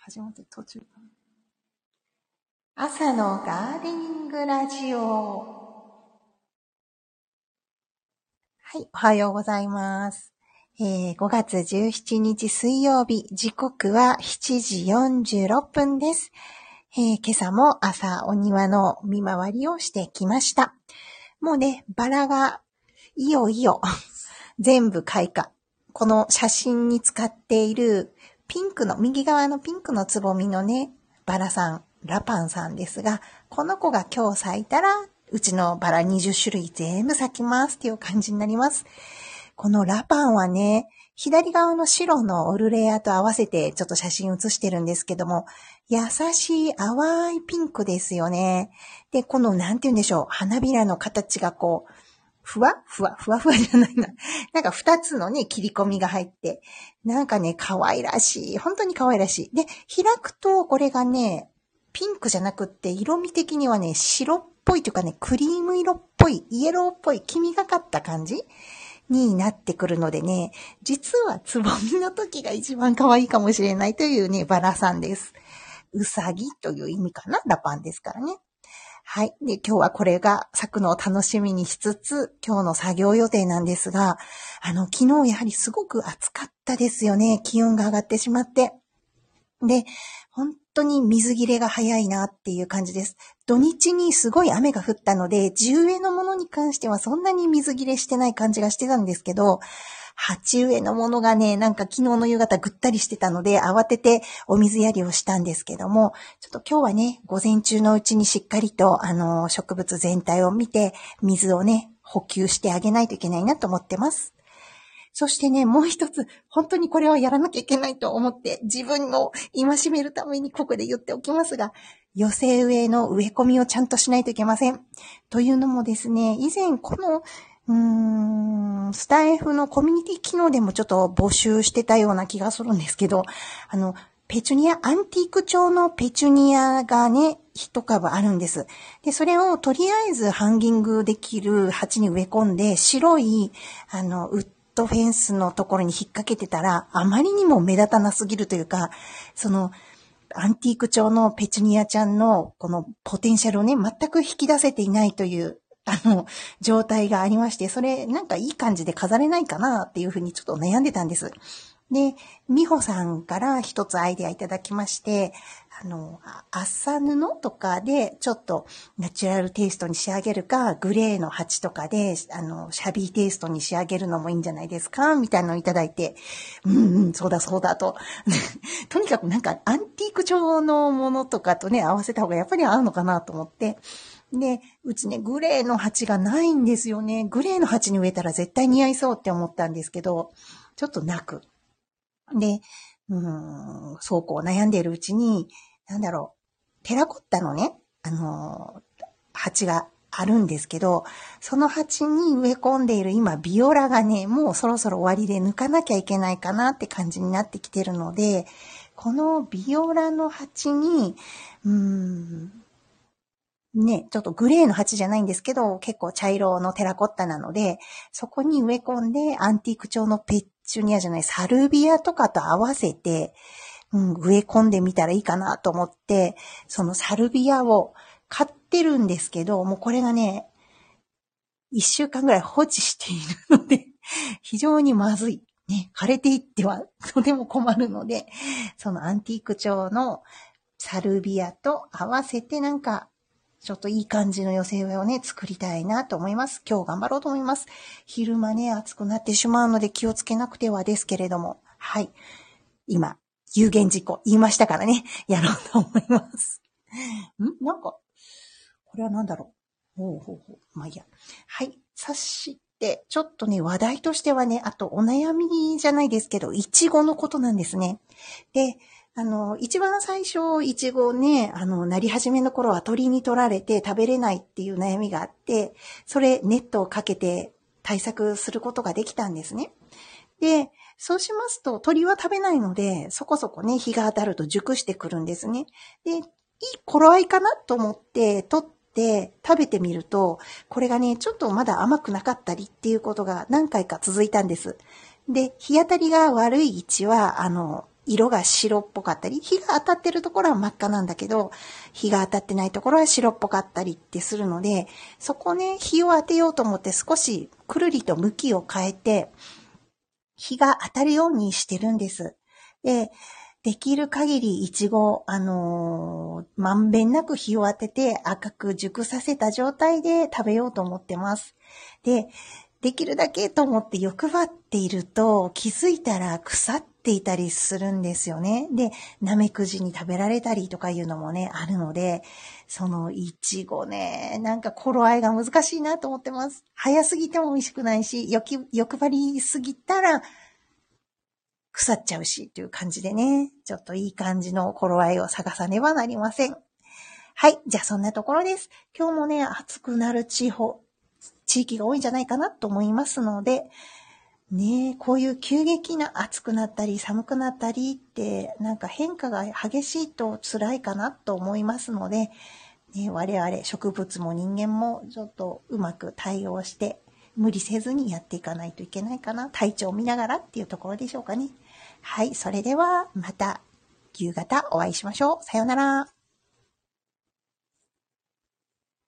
始まって途中かな。朝のガーデニングラジオ。はい、おはようございます。5月17日水曜日、時刻は7時46分です。今朝も朝お庭の見回りをしてきました。もうね、バラがいよいよ全部開花。この写真に使っているピンクの、右側のピンクのつぼみのね、バラさん、ラパンさんですが、この子が今日咲いたら、うちのバラ20種類全部咲きますっていう感じになります。このラパンはね、左側の白のオルレアと合わせてちょっと写真写してるんですけども、優しい淡いピンクですよね。で、このなんて言うんでしょう、花びらの形がこう、ふわふわじゃないな。なんか二つのね、切り込みが入って、なんかね、可愛らしい。本当に可愛らしい。で、開くと、これがね、ピンクじゃなくって、色味的にはね、白っぽいというかね、クリーム色っぽい、イエローっぽい、黄みがかった感じになってくるのでね、実はつぼみの時が一番可愛いかもしれないというね、バラさんです。うさぎという意味かな、ラパンですからね。はい。で、今日はこれが咲くのを楽しみにしつつ、今日の作業予定なんですが、昨日やはりすごく暑かったですよね。気温が上がってしまって。で、本当に水切れが早いなっていう感じです。土日にすごい雨が降ったので、地植えのものに関してはそんなに水切れしてない感じがしてたんですけど、鉢植えのものがね、なんか昨日の夕方ぐったりしてたので、慌ててお水やりをしたんですけども、ちょっと今日はね、午前中のうちにしっかりと、植物全体を見て、水をね、補給してあげないといけないなと思ってます。そしてね、もう一つ、本当にこれはやらなきゃいけないと思って、自分を戒めるためにここで言っておきますが、寄せ植えの植え込みをちゃんとしないといけません。というのもですね、以前このスタイフのコミュニティ機能でもちょっと募集してたような気がするんですけど、ペチュニア、アンティーク調のペチュニアがね、一株あるんです。で、それをとりあえずハンギングできる鉢に植え込んで、白い、ウッドフェンスのところに引っ掛けてたら、あまりにも目立たなすぎるというか、アンティーク調のペチュニアちゃんのこのポテンシャルをね、全く引き出せていないという、状態がありまして、それなんかいい感じで飾れないかなっていうふうにちょっと悩んでたんです。で、美穂さんから一つアイデアいただきまして、麻布とかでちょっとナチュラルテイストに仕上げるか、グレーの鉢とかで、シャビーテイストに仕上げるのもいいんじゃないですかみたいなのをいただいて、そうだそうだと。とにかくなんかアンティーク調のものとかとね、合わせた方がやっぱり合うのかなと思って、で、うちね、グレーの鉢がないんですよね。グレーの鉢に植えたら絶対似合いそうって思ったんですけど、ちょっとなく。で、そうこう悩んでいるうちに、テラコッタのね、鉢があるんですけど、その鉢に植え込んでいる今、ビオラがね、もうそろそろ終わりで抜かなきゃいけないかなって感じになってきてるので、このビオラの鉢に、ね、ちょっとグレーの鉢じゃないんですけど、結構茶色のテラコッタなので、そこに植え込んでアンティーク調のペチュニアじゃない、サルビアとかと合わせて、植え込んでみたらいいかなと思って、そのサルビアを買ってるんですけど、もうこれがね、1週間ぐらい放置しているので、非常にまずい。ね、枯れていってはとても困るので、そのアンティーク調のサルビアと合わせてなんか、ちょっといい感じの寄せ植えをね、作りたいなと思います。今日頑張ろうと思います。昼間ね、暑くなってしまうので気をつけなくてはですけれども。はい。今、有言実行言いましたからね、やろうと思います。なんか、これは何だろう。まあいいや。はい。そして、ちょっとね、話題としてはね、あとお悩みじゃないですけど、いちごのことなんですね。で、一番最初、いちごね、なり始めの頃は鳥に取られて食べれないっていう悩みがあって、それネットをかけて対策することができたんですね。で、そうしますと鳥は食べないので、そこそこね、日が当たると熟してくるんですね。で、いい頃合いかなと思って取って食べてみると、これがね、ちょっとまだ甘くなかったりっていうことが何回か続いたんです。で、日当たりが悪い位置は、 色が白っぽかったり、日が当たってるところは真っ赤なんだけど、日が当たってないところは白っぽかったりってするので、そこね、日を当てようと思って少しくるりと向きを変えて、日が当たるようにしてるんです。で、できる限りいちご、まんべんなく日を当てて赤く熟させた状態で食べようと思ってます。で、できるだけと思って欲張っていると気づいたら腐っていたりするんですよね。で、ナメクジに食べられたりとかいうのもね、あるので、そのいちごね、なんか頃合いが難しいなと思ってます。早すぎても美味しくないし、欲張りすぎたら腐っちゃうし、という感じでね、ちょっといい感じの頃合いを探さねばなりません。はい。じゃあそんなところです。今日もね、暑くなる地域が多いんじゃないかなと思いますので、ね、こういう急激な暑くなったり寒くなったりって、なんか変化が激しいと辛いかなと思いますので、ね、我々植物も人間もちょっとうまく対応して、無理せずにやっていかないといけないかな。体調を見ながらっていうところでしょうかね。はい。それではまた夕方お会いしましょう。さようなら。